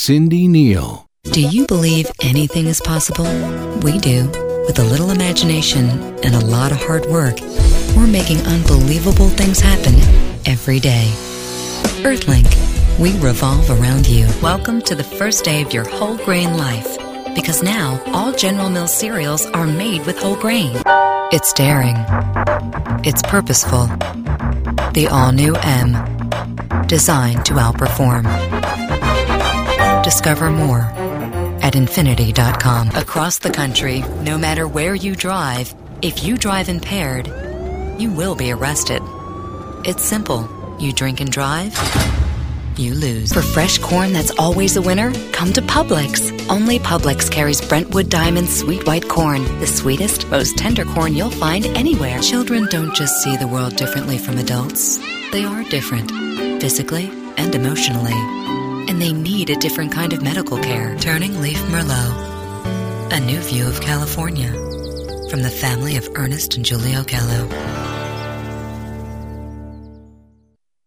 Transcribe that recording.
Cindy Neal. Do you believe anything is possible? We do. With a little imagination and a lot of hard work, we're making unbelievable things happen every day. Earthlink, we revolve around you. Welcome to the first day of your whole grain life. Because now, all General Mills cereals are made with whole grain. It's daring. It's purposeful. The all-new M. Designed to outperform. Discover more at Infinity.com. Across the country, no matter where you drive, if you drive impaired, you will be arrested. It's simple. You drink and drive, you lose. For fresh corn that's always a winner, come to Publix. Only Publix carries Brentwood Diamond Sweet White Corn, the sweetest, most tender corn you'll find anywhere. Children don't just see the world differently from adults. They are different, physically and emotionally. And they need a different kind of medical care. Turning Leaf Merlot. A new view of California. From the family of Ernest and Julia Gallo.